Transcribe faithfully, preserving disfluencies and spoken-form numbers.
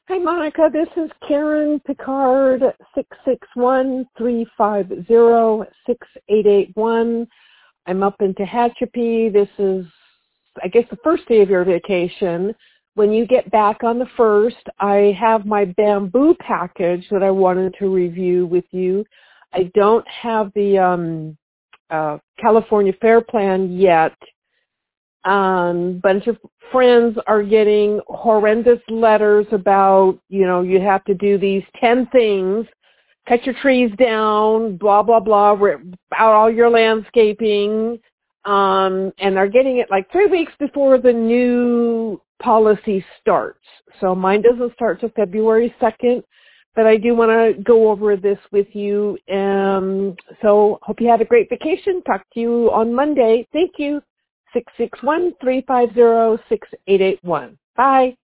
Hi, Monica. This is Karen Picard, six six one, three five zero, six eight eight one. I'm up in Tehachapi. This is, I guess, the first day of your vacation. When you get back on the first, I have my bamboo package that I wanted to review with you. I don't have the um, uh, California Fair Plan yet. Um, bunch of friends are getting horrendous letters about, you know, you have to do these ten things, cut your trees down, blah, blah, blah, rip out all your landscaping, um, and are getting it like three weeks before the new policy starts. So mine doesn't start till February second, but I do want to go over this with you. Um, so hope you had a great vacation. Talk to you on Monday. Thank you. six six one, three five zero, six eight eight one. Bye.